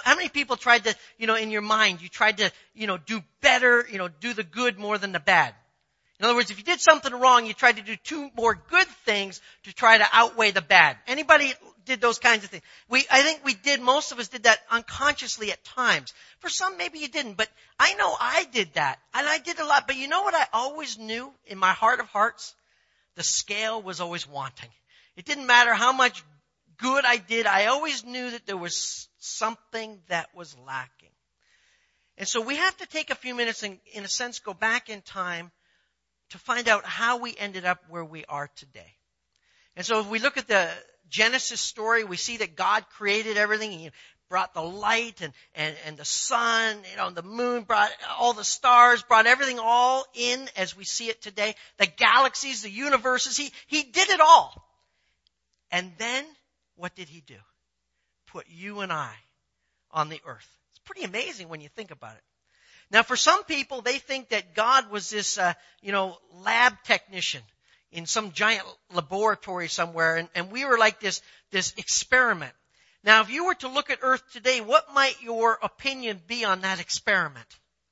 how many people tried to, in your mind, you tried to, do better, do the good more than the bad? In other words, if you did something wrong, you tried to do 2 more good things to try to outweigh the bad. Anybody did those kinds of things? I think most of us did that unconsciously at times. For some, maybe you didn't, but I know I did that. And I did a lot. But you know what I always knew in my heart of hearts? The scale was always wanting. It didn't matter how much good I did. I always knew that there was something that was lacking. And so we have to take a few minutes and, in a sense, go back in time to find out how we ended up where we are today. And so if we look at the Genesis story, we see that God created everything. He brought the light and the sun, the moon, brought all the stars, brought everything all in as we see it today. The galaxies, the universes, he did it all. And then, what did he do? Put you and I on the earth. It's pretty amazing when you think about it. Now, for some people, they think that God was this, lab technician in some giant laboratory somewhere, and we were like this experiment. Now, if you were to look at Earth today, what might your opinion be on that experiment?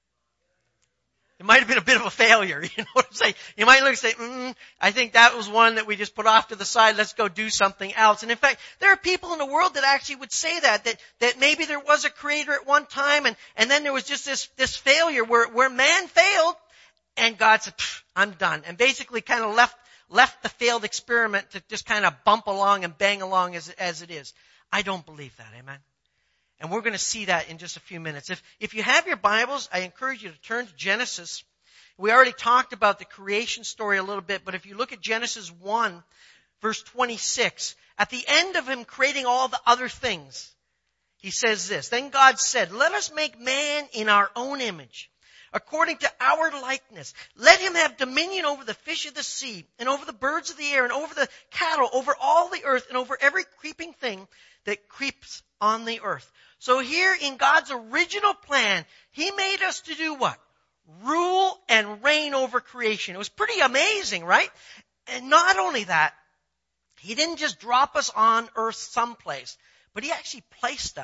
It might have been a bit of a failure, you know what I'm saying? You might look and say, I think that was one that we just put off to the side, let's go do something else. And in fact, there are people in the world that actually would say that maybe there was a creator at one time, and then there was just this failure where man failed, and God said, I'm done. And basically kind of left the failed experiment to just kind of bump along and bang along as it is. I don't believe that, amen? And we're going to see that in just a few minutes. If you have your Bibles, I encourage you to turn to Genesis. We already talked about the creation story a little bit, but if you look at Genesis 1, verse 26, at the end of him creating all the other things, he says this, Then God said, let us make man in our own image, according to our likeness. Let him have dominion over the fish of the sea, and over the birds of the air, and over the cattle, over all the earth, and over every creeping thing that creeps on the earth. So here in God's original plan, he made us to do what? Rule and reign over creation. It was pretty amazing, right? And not only that, he didn't just drop us on earth someplace, but he actually placed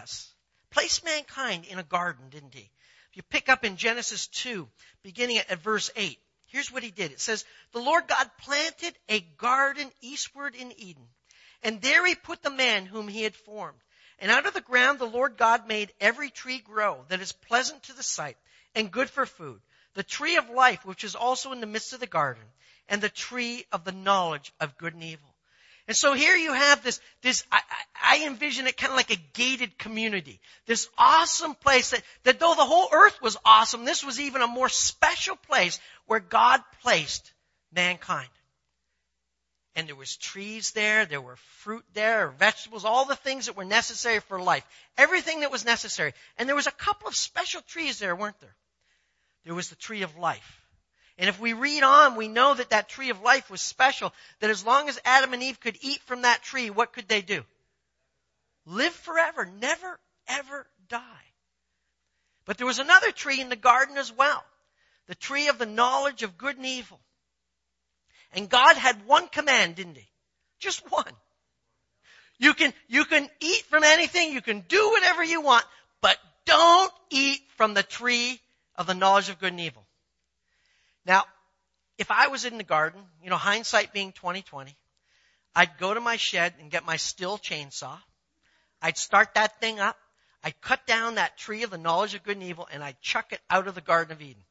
mankind in a garden, didn't he? If you pick up in Genesis 2, beginning at verse 8, here's what he did. It says, the Lord God planted a garden eastward in Eden, and there he put the man whom he had formed. And out of the ground the Lord God made every tree grow that is pleasant to the sight and good for food, the tree of life which is also in the midst of the garden, and the tree of the knowledge of good and evil. And so here you have this I envision it kind of like a gated community. This awesome place that though the whole earth was awesome, this was even a more special place where God placed mankind. And there was trees there were fruit there, vegetables, all the things that were necessary for life. Everything that was necessary. And there was a couple of special trees there, weren't there? There was the tree of life. And if we read on, we know that tree of life was special, that as long as Adam and Eve could eat from that tree, what could they do? Live forever, never, ever die. But there was another tree in the garden as well, the tree of the knowledge of good and evil. And God had one command, didn't he? Just one. You can eat from anything, you can do whatever you want, but don't eat from the tree of the knowledge of good and evil. Now, if I was in the garden, hindsight being 20/20, I'd go to my shed and get my Stihl chainsaw. I'd start that thing up. I'd cut down that tree of the knowledge of good and evil, and I'd chuck it out of the Garden of Eden.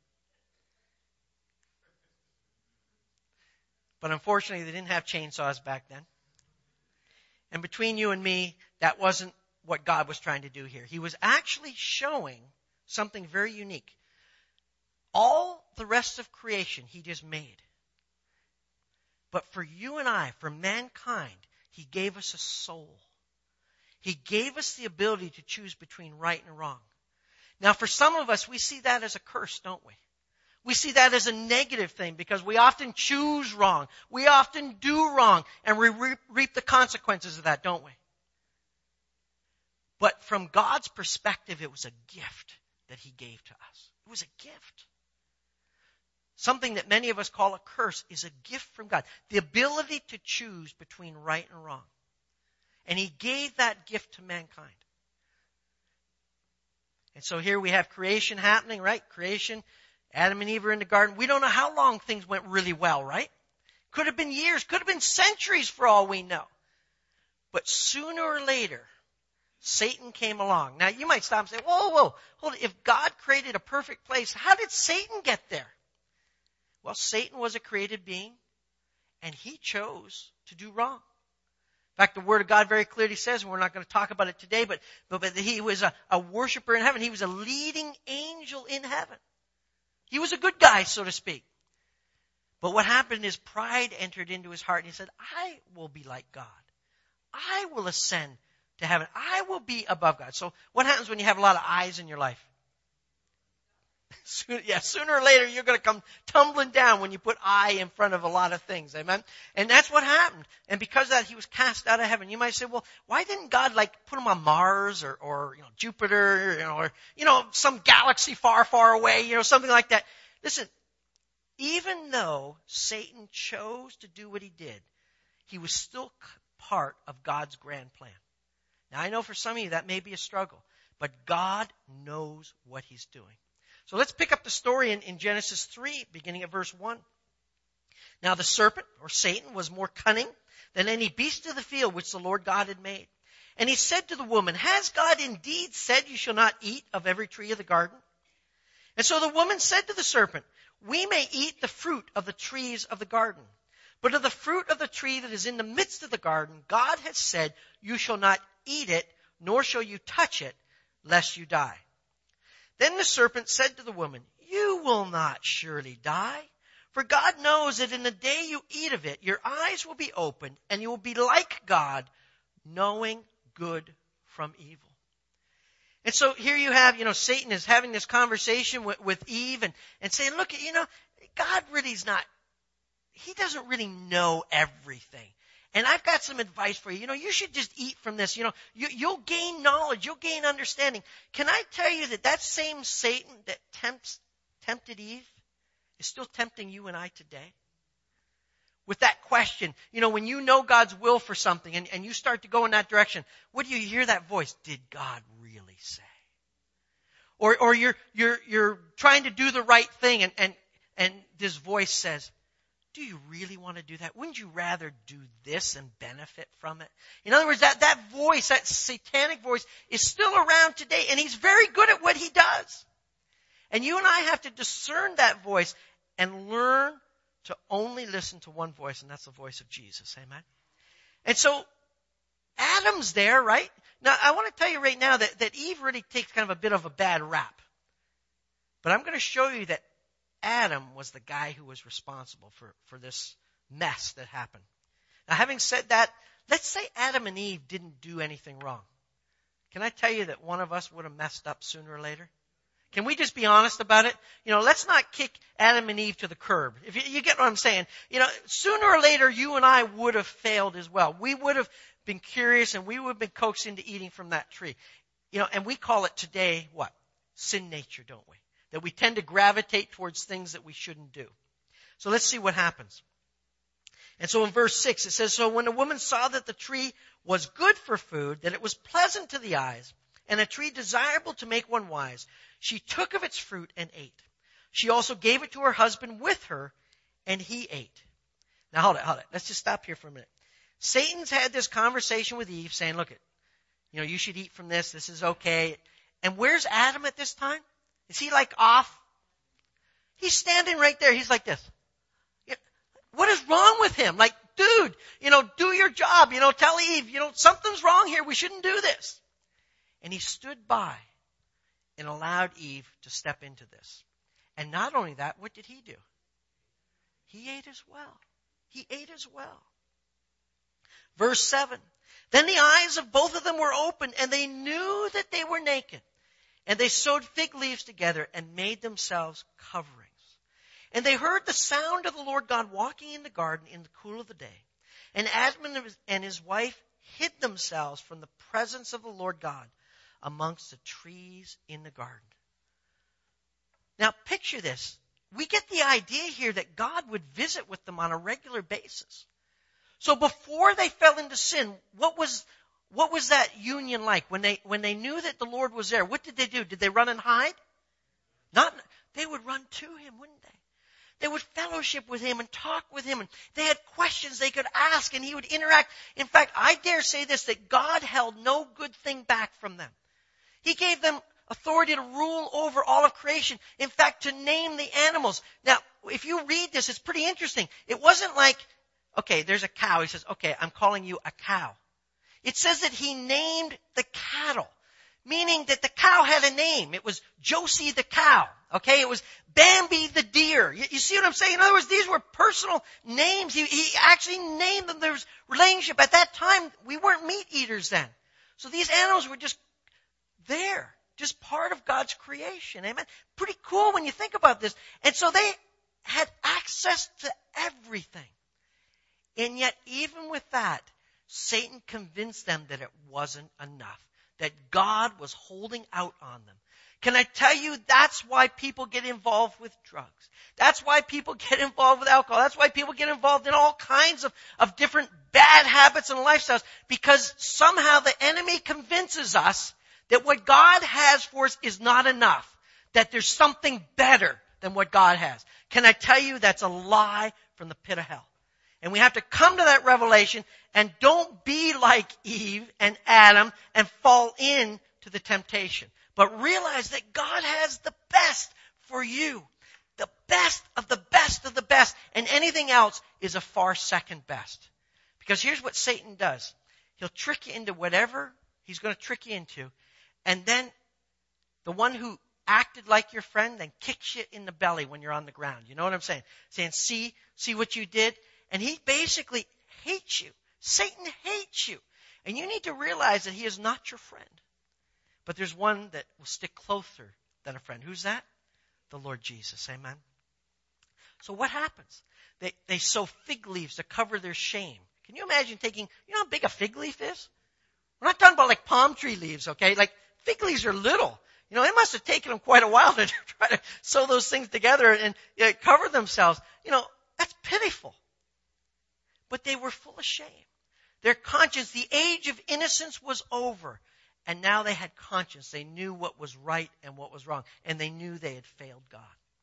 But unfortunately, they didn't have chainsaws back then. And between you and me, that wasn't what God was trying to do here. He was actually showing something very unique. All the rest of creation he just made. But for you and I, for mankind, he gave us a soul. He gave us the ability to choose between right and wrong. Now, for some of us, we see that as a curse, don't we? We see that as a negative thing because we often choose wrong. We often do wrong, and we reap the consequences of that, don't we? But from God's perspective, it was a gift that he gave to us. It was a gift. Something that many of us call a curse is a gift from God. The ability to choose between right and wrong. And he gave that gift to mankind. And so here we have creation happening, right? Creation. Adam and Eve are in the garden. We don't know how long things went really well, right? Could have been years, could have been centuries for all we know. But sooner or later, Satan came along. Now you might stop and say, whoa, hold it. If God created a perfect place, how did Satan get there? Well, Satan was a created being, and he chose to do wrong. In fact, the Word of God very clearly says, and we're not going to talk about it today, but he was a worshiper in heaven. He was a leading angel in heaven. He was a good guy, so to speak. But what happened is pride entered into his heart, and he said, I will be like God. I will ascend to heaven. I will be above God. So what happens when you have a lot of I's in your life? Sooner or later you're going to come tumbling down when you put I in front of a lot of things. Amen? And that's what happened. And because of that, he was cast out of heaven. You might say, well, why didn't God put him on Mars or Jupiter, or some galaxy far, far away, something like that? Listen, even though Satan chose to do what he did, he was still part of God's grand plan. Now, I know for some of you that may be a struggle, but God knows what he's doing. So let's pick up the story in Genesis 3, beginning at verse 1. Now the serpent, or Satan, was more cunning than any beast of the field which the Lord God had made. And he said to the woman, has God indeed said you shall not eat of every tree of the garden? And so the woman said to the serpent, we may eat the fruit of the trees of the garden. But of the fruit of the tree that is in the midst of the garden, God has said, you shall not eat it, nor shall you touch it, lest you die. Then the serpent said to the woman, you will not surely die, for God knows that in the day you eat of it, your eyes will be opened, and you will be like God, knowing good from evil. And so here you have, Satan is having this conversation with Eve and saying, look, God really is not, he doesn't really know everything. And I've got some advice for you. You should just eat from this. You'll gain knowledge. You'll gain understanding. Can I tell you that same Satan that tempted Eve is still tempting you and I today? With that question, when you know God's will for something and you start to go in that direction, what do you hear that voice? Did God really say? Or you're trying to do the right thing and this voice says, do you really want to do that? Wouldn't you rather do this and benefit from it? In other words, that voice, that satanic voice, is still around today, and he's very good at what he does. And you and I have to discern that voice and learn to only listen to one voice, and that's the voice of Jesus. Amen? And so, Adam's there, right? Now, I want to tell you right now that Eve really takes kind of a bit of a bad rap. But I'm going to show you that Adam was the guy who was responsible for this mess that happened. Now, having said that, let's say Adam and Eve didn't do anything wrong. Can I tell you that one of us would have messed up sooner or later? Can we just be honest about it? Let's not kick Adam and Eve to the curb. If you get what I'm saying. Sooner or later, you and I would have failed as well. We would have been curious, and we would have been coaxed into eating from that tree. And we call it today, what? Sin nature, don't we? That we tend to gravitate towards things that we shouldn't do. So let's see what happens. And so in verse 6 it says, so when the woman saw that the tree was good for food, that it was pleasant to the eyes, and a tree desirable to make one wise, she took of its fruit and ate. She also gave it to her husband with her, and he ate. Now hold it. Let's just stop here for a minute. Satan's had this conversation with Eve saying, look, you should eat from this. This is okay. And where's Adam at this time? Is he off? He's standing right there. He's like this. What is wrong with him? Dude, do your job. Tell Eve, something's wrong here. We shouldn't do this. And he stood by and allowed Eve to step into this. And not only that, what did he do? He ate as well. He ate as well. Verse 7. Then the eyes of both of them were opened, and they knew that they were naked. And they sewed fig leaves together and made themselves coverings. And they heard the sound of the Lord God walking in the garden in the cool of the day. And Adam and his wife hid themselves from the presence of the Lord God amongst the trees in the garden. Now picture this. We get the idea here that God would visit with them on a regular basis. So before they fell into sin, what was what was that union like? When they knew that the Lord was there, what did they do? Did they run and hide? They would run to him, wouldn't they? They would fellowship with him and talk with him, and they had questions they could ask, and he would interact. In fact, I dare say this, that God held no good thing back from them. He gave them authority to rule over all of creation. In fact, to name the animals. Now, if you read this, it's pretty interesting. It wasn't like, okay, there's a cow. He says, okay, I'm calling you a cow. It says that he named the cattle, meaning that the cow had a name. It was Josie the cow. Okay, it was Bambi the deer. You see what I'm saying? In other words, these were personal names. He actually named them. There was relationship. At that time, we weren't meat eaters then. So these animals were just there, just part of God's creation. Amen? Pretty cool when you think about this. And so they had access to everything. And yet, even with that, Satan convinced them that it wasn't enough, that God was holding out on them. Can I tell you, that's why people get involved with drugs. That's why people get involved with alcohol. That's why people get involved in all kinds of different bad habits and lifestyles, because somehow the enemy convinces us that what God has for us is not enough, that there's something better than what God has. Can I tell you, that's a lie from the pit of hell. And we have to come to that revelation, and don't be like Eve and Adam and fall into the temptation. But realize that God has the best for you. The best of the best of the best. And anything else is a far second best. Because here's what Satan does. He'll trick you into whatever he's going to trick you into. And then the one who acted like your friend then kicks you in the belly when you're on the ground. You know what I'm saying? Saying, see what you did? And he basically hates you. Satan hates you. And you need to realize that he is not your friend. But there's one that will stick closer than a friend. Who's that? The Lord Jesus. Amen. So what happens? They sew fig leaves to cover their shame. Can you imagine taking, you know how big a fig leaf is? We're not talking about like palm tree leaves, okay? Like fig leaves are little. You know, it must have taken them quite a while to try to sew those things together and cover themselves. You know, that's pitiful. But they were full of shame. Their conscience, the age of innocence was over. And now they had conscience. They knew what was right and what was wrong. And they knew they had failed God.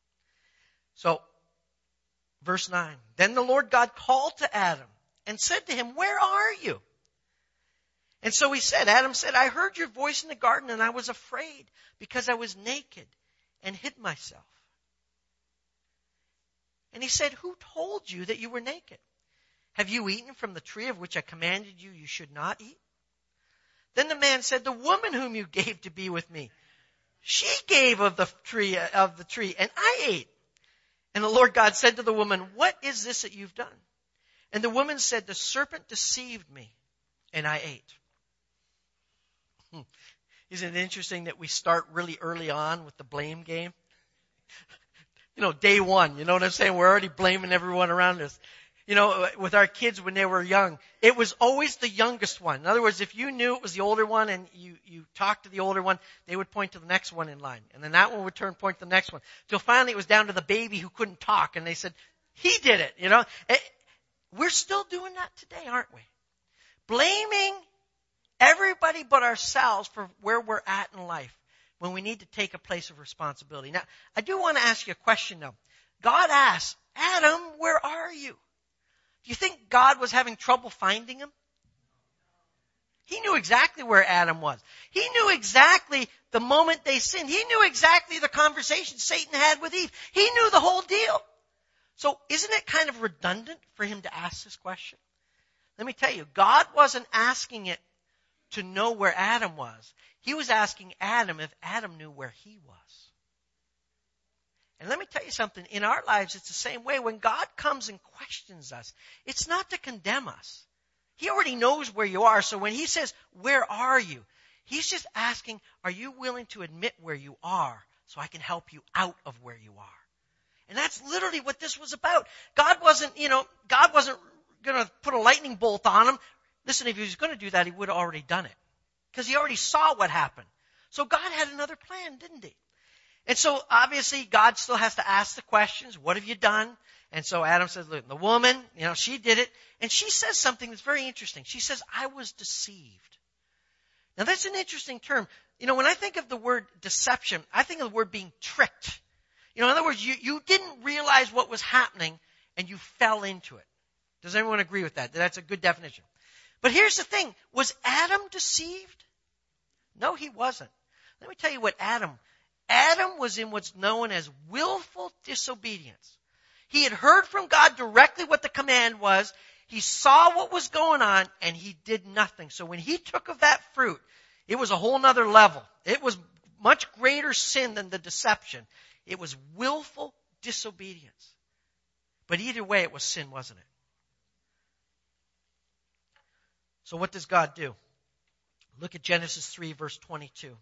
So, verse 9. Then the Lord God called to Adam and said to him, "Where are you?" And so he said, Adam said, "I heard your voice in the garden and I was afraid because I was naked and hid myself." And he said, "Who told you that you were naked? Have you eaten from the tree of which I commanded you should not eat?" Then the man said, "The woman whom you gave to be with me, she gave of the tree, and I ate." And the Lord God said to the woman, "What is this that you've done?" And the woman said, "The serpent deceived me, and I ate." Isn't it interesting that we start really early on with the blame game? You know, day one, you know what I'm saying? We're already blaming everyone around us. You know, with our kids when they were young, it was always the youngest one. In other words, if you knew it was the older one and you talked to the older one, they would point to the next one in line. And then that one would point to the next one. Till finally it was down to the baby who couldn't talk. And they said, "He did it," you know. We're still doing that today, aren't we? Blaming everybody but ourselves for where we're at in life when we need to take a place of responsibility. Now, I do want to ask you a question though. God asked, "Adam, where are you?" Do you think God was having trouble finding him? He knew exactly where Adam was. He knew exactly the moment they sinned. He knew exactly the conversation Satan had with Eve. He knew the whole deal. So isn't it kind of redundant for him to ask this question? Let me tell you, God wasn't asking it to know where Adam was. He was asking Adam if Adam knew where he was. And let me tell you something. In our lives, it's the same way. When God comes and questions us, it's not to condemn us. He already knows where you are. So when he says, "Where are you?" he's just asking, are you willing to admit where you are so I can help you out of where you are? And that's literally what this was about. God wasn't going to put a lightning bolt on him. Listen, if he was going to do that, he would have already done it. Because he already saw what happened. So God had another plan, didn't he? And so obviously God still has to ask the questions. What have you done? And so Adam says, "Look, the woman, she did it." And she says something that's very interesting. She says, "I was deceived." Now that's an interesting term. When I think of the word deception, I think of the word being tricked. In other words, you didn't realize what was happening and you fell into it. Does everyone agree with that? That's a good definition. But here's the thing. Was Adam deceived? No, he wasn't. Let me tell you what Adam was in what's known as willful disobedience. He had heard from God directly what the command was. He saw what was going on and he did nothing. So when he took of that fruit, it was a whole nother level. It was much greater sin than the deception. It was willful disobedience. But either way, it was sin, wasn't it? So what does God do? Look at Genesis 3, verse 22.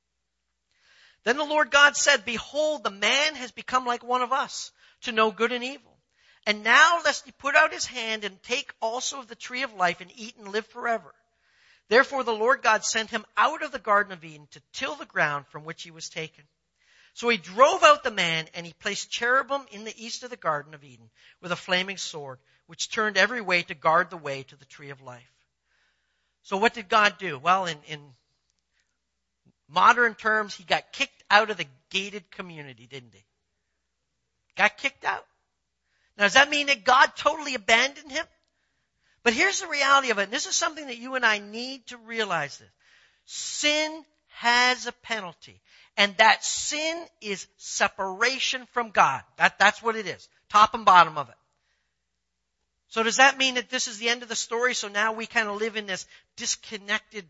Then the Lord God said, behold, the man has become like one of us, to know good and evil. And now lest he put out his hand and take also of the tree of life and eat and live forever. Therefore the Lord God sent him out of the Garden of Eden to till the ground from which he was taken. So he drove out the man, and he placed cherubim in the east of the Garden of Eden with a flaming sword, which turned every way to guard the way to the tree of life. So what did God do? Well, in modern terms, he got kicked out of the gated community, didn't he? Got kicked out. Now, does that mean that God totally abandoned him? But here's the reality of it. And this is something that you and I need to realize this. Sin has a penalty. And that sin is separation from God. That's what it is. Top and bottom of it. So does that mean that this is the end of the story? So now we kind of live in this disconnected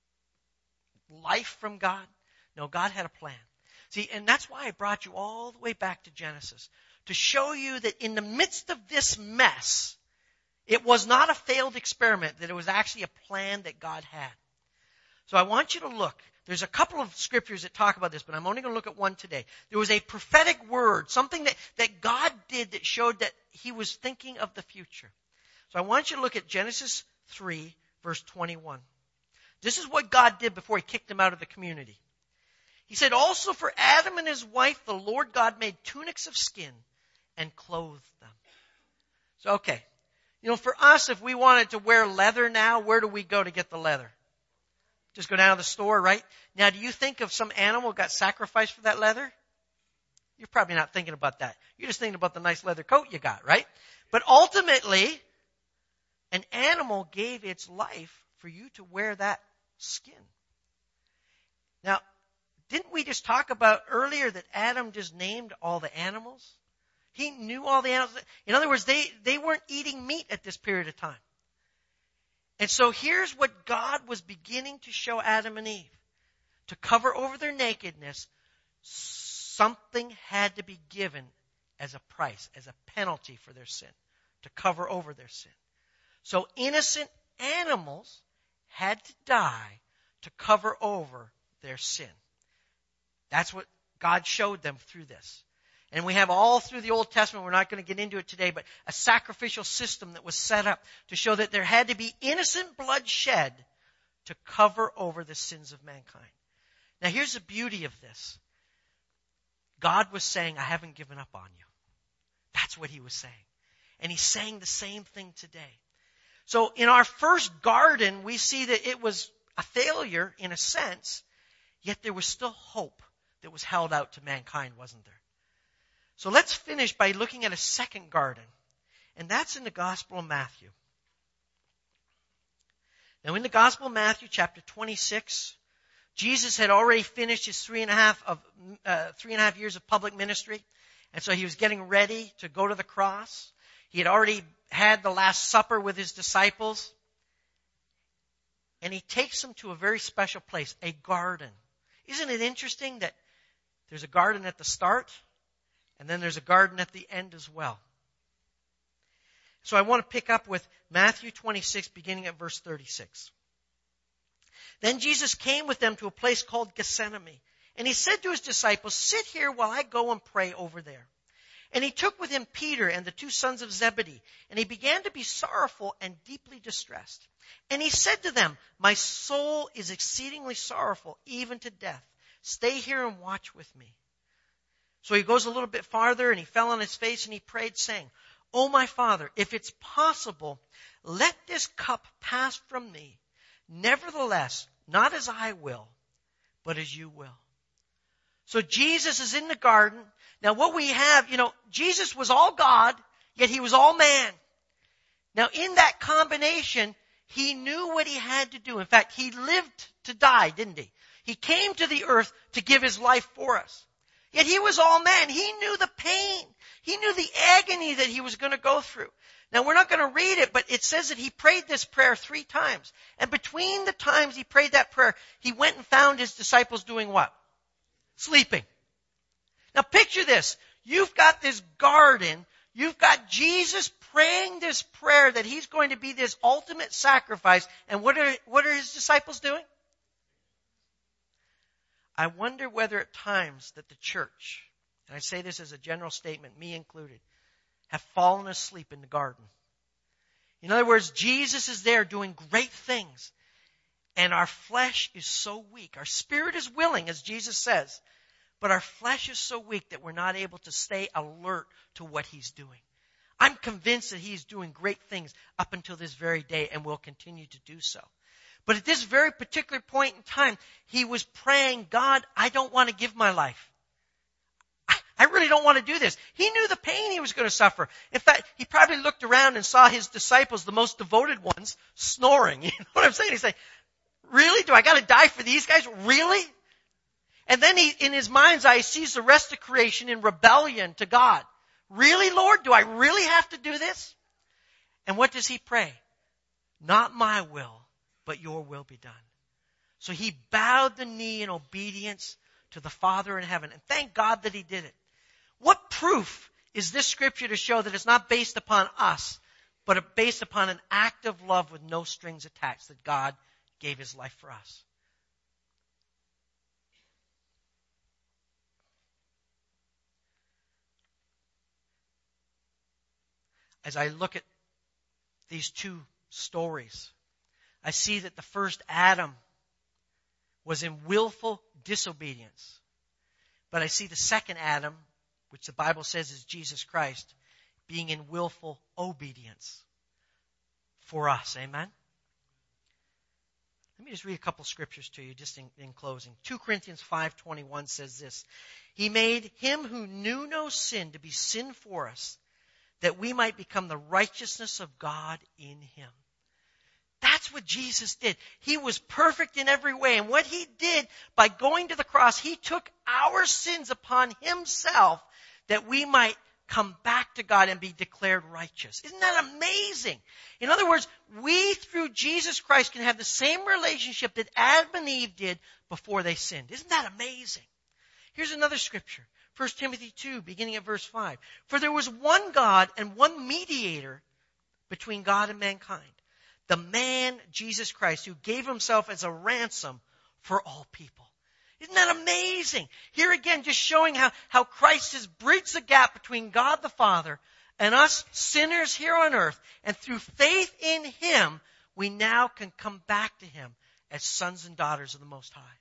life from God? No, God had a plan. See, and that's why I brought you all the way back to Genesis. To show you that in the midst of this mess, it was not a failed experiment, that it was actually a plan that God had. So I want you to look. There's a couple of scriptures that talk about this, but I'm only going to look at one today. There was a prophetic word, something that God did that showed that he was thinking of the future. So I want you to look at Genesis 3, verse 21. This is what God did before he kicked him out of the community. He said, also for Adam and his wife, the Lord God made tunics of skin and clothed them. So, okay. For us, if we wanted to wear leather now, where do we go to get the leather? Just go down to the store, right? Now, do you think of some animal got sacrificed for that leather? You're probably not thinking about that. You're just thinking about the nice leather coat you got, right? But ultimately, an animal gave its life for you to wear that skin. Now, didn't we just talk about earlier that Adam just named all the animals? He knew all the animals. In other words, they weren't eating meat at this period of time. And so here's what God was beginning to show Adam and Eve. To cover over their nakedness, something had to be given as a price, as a penalty for their sin, to cover over their sin. So innocent animals had to die to cover over their sin. That's what God showed them through this. And we have all through the Old Testament, we're not going to get into it today, but a sacrificial system that was set up to show that there had to be innocent blood shed to cover over the sins of mankind. Now here's the beauty of this. God was saying, I haven't given up on you. That's what he was saying. And he's saying the same thing today. So in our first garden, we see that it was a failure in a sense, yet there was still hope that was held out to mankind, wasn't there? So let's finish by looking at a second garden. And that's in the Gospel of Matthew. Now in the Gospel of Matthew, chapter 26, Jesus had already finished his 3.5 years of public ministry. And so he was getting ready to go to the cross. He had already had the Last Supper with his disciples. And he takes them to a very special place, a garden. Isn't it interesting that there's a garden at the start, and then there's a garden at the end as well? So I want to pick up with Matthew 26, beginning at verse 36. Then Jesus came with them to a place called Gethsemane, and he said to his disciples, sit here while I go and pray over there. And he took with him Peter and the two sons of Zebedee, and he began to be sorrowful and deeply distressed. And he said to them, my soul is exceedingly sorrowful, even to death. Stay here and watch with me. So he goes a little bit farther, and he fell on his face, and he prayed, saying, O my Father, if it's possible, let this cup pass from me. Nevertheless, not as I will, but as you will. So Jesus is in the garden. Now what we have, Jesus was all God, yet he was all man. Now in that combination, he knew what he had to do. In fact, he lived to die, didn't he? He came to the earth to give his life for us. Yet he was all man. He knew the pain. He knew the agony that he was going to go through. Now we're not going to read it, but it says that he prayed this prayer 3 times. And between the times he prayed that prayer, he went and found his disciples doing what? Sleeping. Now picture this. You've got this garden. You've got Jesus praying this prayer that he's going to be this ultimate sacrifice. And what are his disciples doing? I wonder whether at times that the church, and I say this as a general statement, me included, have fallen asleep in the garden. In other words, Jesus is there doing great things. And our flesh is so weak. Our spirit is willing, as Jesus says. But our flesh is so weak that we're not able to stay alert to what he's doing. I'm convinced that he's doing great things up until this very day and will continue to do so. But at this very particular point in time, he was praying, God, I don't want to give my life. I really don't want to do this. He knew the pain he was going to suffer. In fact, he probably looked around and saw his disciples, the most devoted ones, snoring. You know what I'm saying? He's like, really? Do I got to die for these guys? Really? And then he, in his mind's eye, sees the rest of creation in rebellion to God. Really, Lord? Do I really have to do this? And what does he pray? Not my will, but your will be done. So he bowed the knee in obedience to the Father in heaven. And thank God that he did it. What proof is this scripture to show that it's not based upon us, but based upon an act of love with no strings attached, that God gave his life for us? As I look at these 2 stories, I see that the first Adam was in willful disobedience. But I see the second Adam, which the Bible says is Jesus Christ, being in willful obedience for us. Amen? Let me just read a couple scriptures to you just in closing. 2 Corinthians 5:21 says this. He made him who knew no sin to be sin for us, that we might become the righteousness of God in him. That's what Jesus did. He was perfect in every way. And what he did by going to the cross, he took our sins upon himself that we might come back to God and be declared righteous. Isn't that amazing? In other words, we through Jesus Christ can have the same relationship that Adam and Eve did before they sinned. Isn't that amazing? Here's another scripture. 1 Timothy 2, beginning at verse 5. For there was one God and one mediator between God and mankind, the man Jesus Christ, who gave himself as a ransom for all people. Isn't that amazing? Here again, just showing how Christ has bridged the gap between God the Father and us sinners here on earth. And through faith in him, we now can come back to him as sons and daughters of the Most High.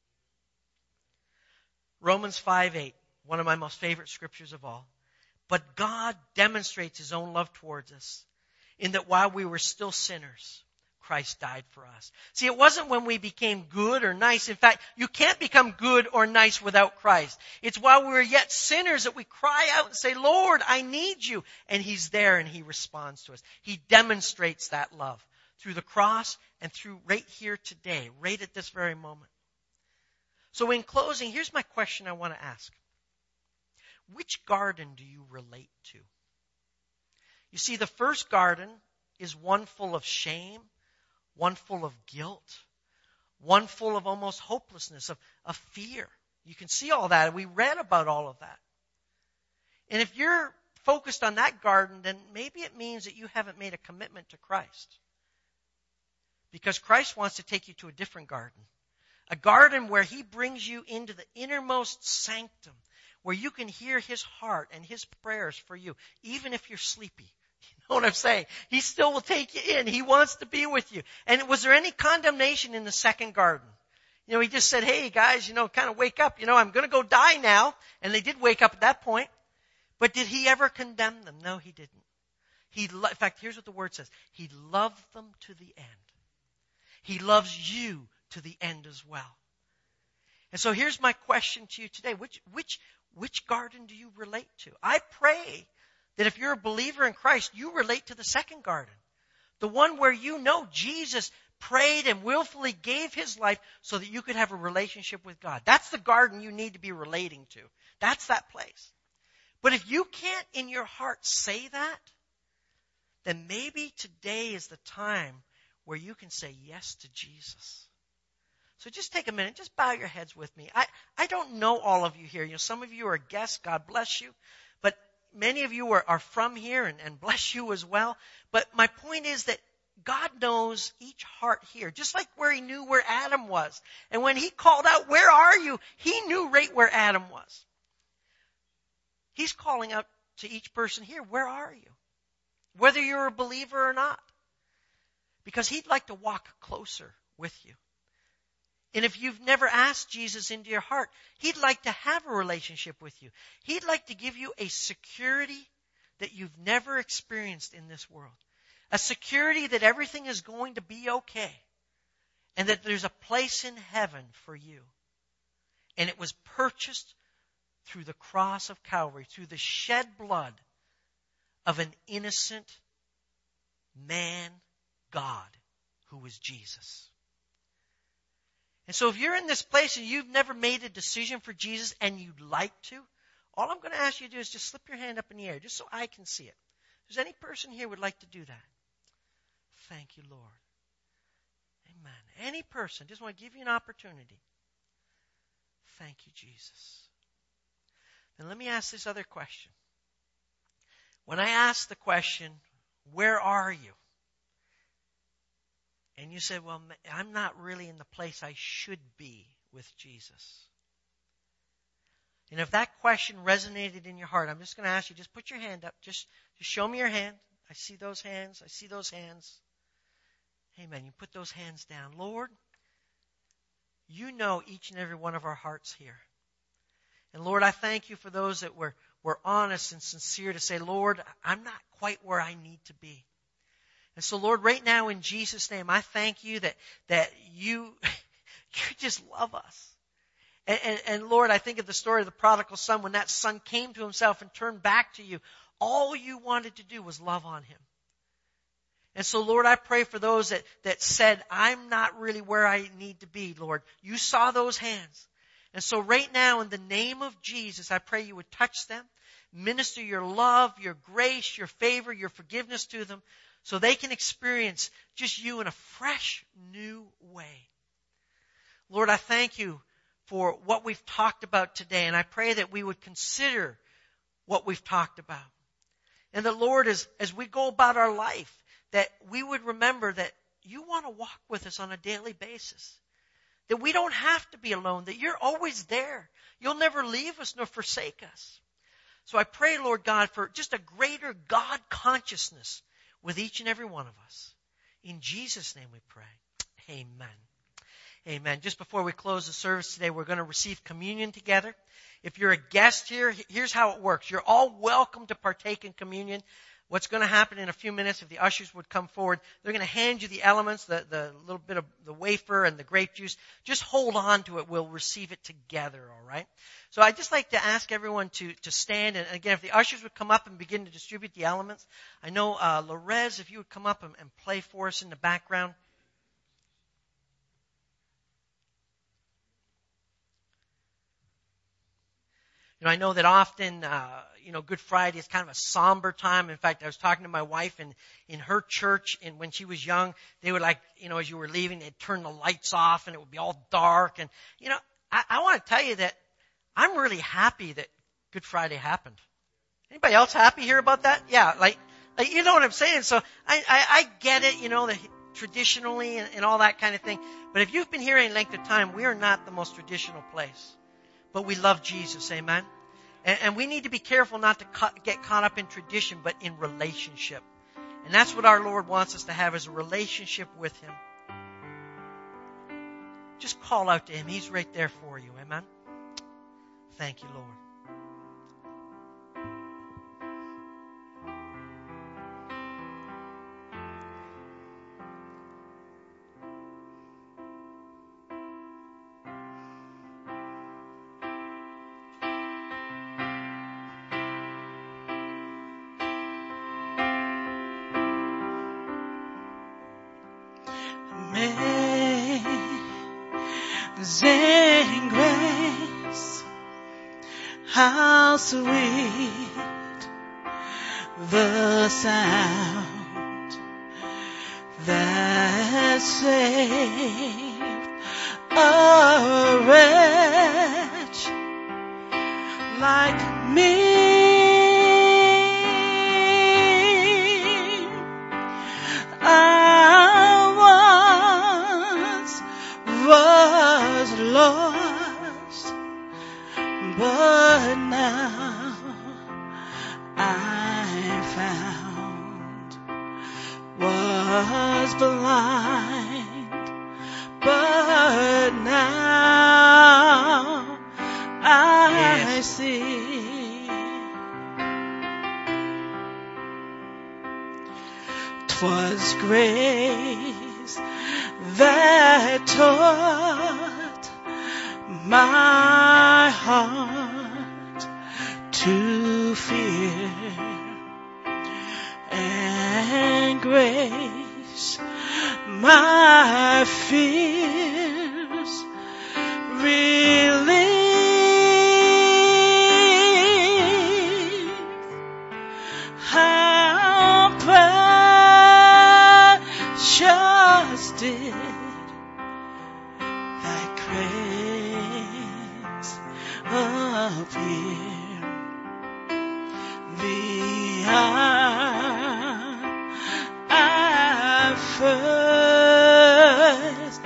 Romans 5:8, one of my most favorite scriptures of all. But God demonstrates his own love towards us, in that while we were still sinners, Christ died for us. See, it wasn't when we became good or nice. In fact, you can't become good or nice without Christ. It's while we were yet sinners that we cry out and say, Lord, I need you. And he's there and he responds to us. He demonstrates that love through the cross and through right here today, right at this very moment. So in closing, here's my question I want to ask. Which garden do you relate to? You see, the first garden is one full of shame, one full of guilt, one full of almost hopelessness, of fear. You can see all that. We read about all of that. And if you're focused on that garden, then maybe it means that you haven't made a commitment to Christ. Because Christ wants to take you to a different garden. A garden where he brings you into the innermost sanctum, where you can hear his heart and his prayers for you, even if you're sleepy. You know what I'm saying? He still will take you in. He wants to be with you. And was there any condemnation in the second garden? You know, he just said, hey guys, kind of wake up. I'm going to go die now. And they did wake up at that point. But did he ever condemn them? No, he didn't. In fact, here's what the word says. He loved them to the end. He loves you to the end as well. And so here's my question to you today. Which garden do you relate to? I pray that if you're a believer in Christ, you relate to the second garden. The one where you know Jesus prayed and willfully gave his life so that you could have a relationship with God. That's the garden you need to be relating to. That's that place. But if you can't in your heart say that, then maybe today is the time where you can say yes to Jesus. So just take a minute, just bow your heads with me. I don't know all of you here. Some of you are guests, God bless you. But many of you are from here, and bless you as well. But my point is that God knows each heart here, just like where he knew where Adam was. And when he called out, "Where are you?" he knew right where Adam was. He's calling out to each person here, "Where are you?" Whether you're a believer or not. Because he'd like to walk closer with you. And if you've never asked Jesus into your heart, he'd like to have a relationship with you. He'd like to give you a security that you've never experienced in this world. A security that everything is going to be okay. And that there's a place in heaven for you. And it was purchased through the cross of Calvary, through the shed blood of an innocent man, God, who was Jesus. And so if you're in this place and you've never made a decision for Jesus and you'd like to, all I'm going to ask you to do is just slip your hand up in the air, just so I can see it. Does any person here would like to do that? Thank you, Lord. Amen. Any person, just want to give you an opportunity. Thank you, Jesus. Then let me ask this other question. When I ask the question, "Where are you?" And you said, "Well, I'm not really in the place I should be with Jesus." And if that question resonated in your heart, I'm just going to ask you, just put your hand up. Just show me your hand. I see those hands. I see those hands. Amen. You put those hands down. Lord, you know each and every one of our hearts here. And Lord, I thank you for those that were honest and sincere to say, "Lord, I'm not quite where I need to be." And so, Lord, right now in Jesus' name, I thank you that you just love us. And Lord, I think of the story of the prodigal son. When that son came to himself and turned back to you, all you wanted to do was love on him. And so, Lord, I pray for those that said, "I'm not really where I need to be," Lord. You saw those hands. And so right now, in the name of Jesus, I pray you would touch them, minister your love, your grace, your favor, your forgiveness to them, so they can experience just you in a fresh, new way. Lord, I thank you for what we've talked about today, and I pray that we would consider what we've talked about. And that, Lord, as we go about our life, that we would remember that you want to walk with us on a daily basis. That we don't have to be alone, that you're always there. You'll never leave us nor forsake us. So I pray, Lord God, for just a greater God consciousness with each and every one of us. In Jesus' name we pray. Amen. Amen. Just before we close the service today, we're going to receive communion together. If you're a guest here, here's how it works. You're all welcome to partake in communion. What's going to happen in a few minutes, if the ushers would come forward, they're going to hand you the elements, the little bit of the wafer and the grape juice. Just hold on to it. We'll receive it together, all right? So I'd just like to ask everyone to stand. And again, if the ushers would come up and begin to distribute the elements. I know, Lorez, if you would come up and play for us in the background. I know that often, Good Friday is kind of a somber time. In fact, I was talking to my wife, and in her church, and when she was young, they would as you were leaving, they'd turn the lights off, and it would be all dark. And, I want to tell you that I'm really happy that Good Friday happened. Anybody else happy here about that? Yeah, you know what I'm saying? So I get it, traditionally and all that kind of thing. But if you've been here any length of time, we are not the most traditional place. But we love Jesus, amen? And we need to be careful not to get caught up in tradition, but in relationship. And that's what our Lord wants us to have, is a relationship with Him. Just call out to Him. He's right there for you, amen? Thank you, Lord. Amazing grace, how sweet the sound that saved a wretch like me. Was lost, but now I'm found. Was blind, but now I see. 'Twas grace that taught my heart to fear, and grace my fears relieved. How precious did that grace appear the hour I first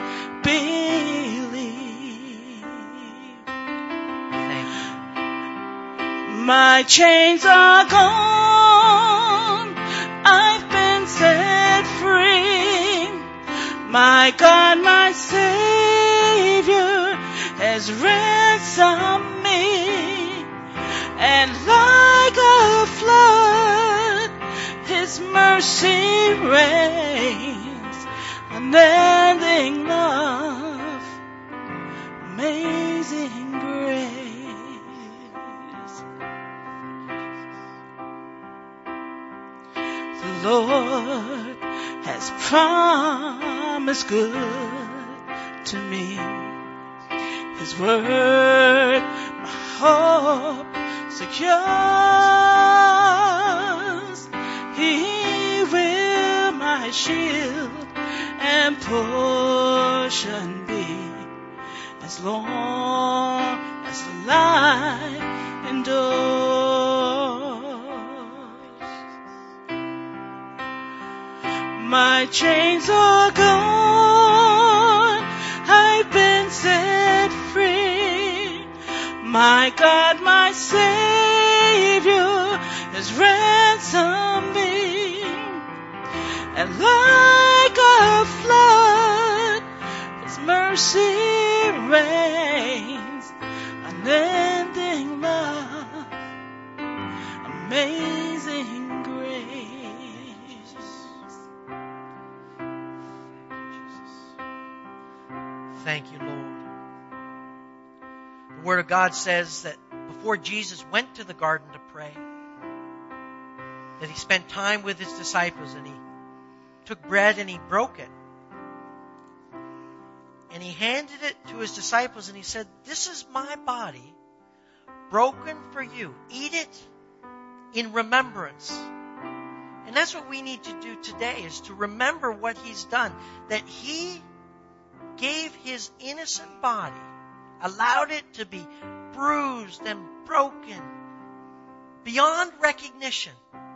believed. My chains are gone, I've been set free. My God, my Savior has ransomed me, and like a flood, His mercy reigns, unending love, amazing grace. The Lord has promised good to me. His word, my hope secures. He will my shield and portion be, as long as the life endures. My chains are gone, I've been set free. My God, my Savior has ransomed me, and like a flood, His mercy reigns, unending love, amazing grace. Thank you, Lord. The Word of God says that before Jesus went to the garden to pray, that He spent time with His disciples, and He took bread and He broke it. And He handed it to His disciples and He said, "This is my body broken for you. Eat it in remembrance." And that's what we need to do today, is to remember what He's done. That He gave His innocent body, allowed it to be bruised and broken beyond recognition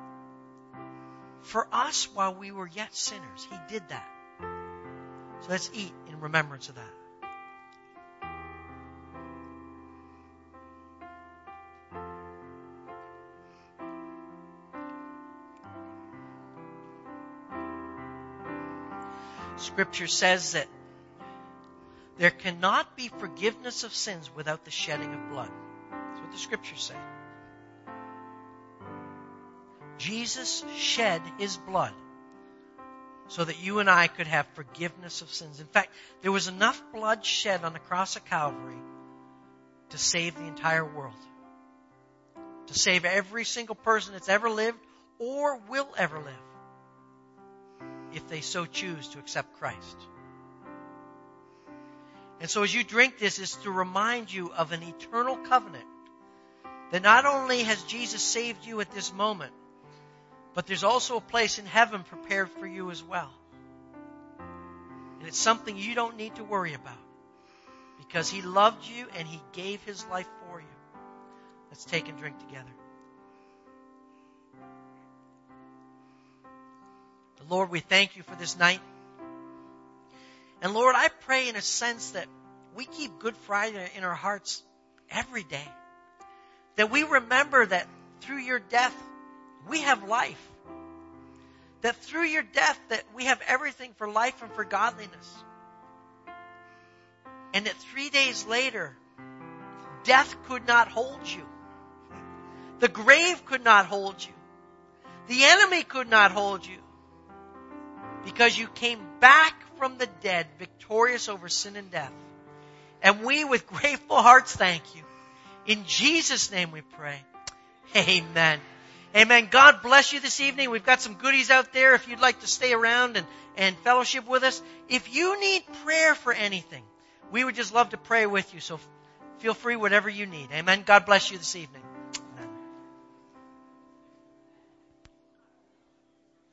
for us while we were yet sinners. He did that. So let's eat in remembrance of that. Scripture says that there cannot be forgiveness of sins without the shedding of blood. That's what the Scriptures say. Jesus shed His blood so that you and I could have forgiveness of sins. In fact, there was enough blood shed on the cross of Calvary to save the entire world. To save every single person that's ever lived or will ever live, if they so choose to accept Christ. And so as you drink this, it's to remind you of an eternal covenant. That not only has Jesus saved you at this moment, but there's also a place in heaven prepared for you as well. And it's something you don't need to worry about. Because He loved you and He gave His life for you. Let's take and drink together. Lord, we thank you for this night. And Lord, I pray in a sense that we keep Good Friday in our hearts every day. That we remember that through your death, we have life. That through your death, that we have everything for life and for godliness. And that 3 days later, death could not hold you. The grave could not hold you. The enemy could not hold you. Because you came back from the dead, victorious over sin and death. And we, with grateful hearts, thank you. In Jesus' name we pray. Amen. Amen. God bless you this evening. We've got some goodies out there if you'd like to stay around and fellowship with us. If you need prayer for anything, we would just love to pray with you. So feel free, whatever you need. Amen. God bless you this evening.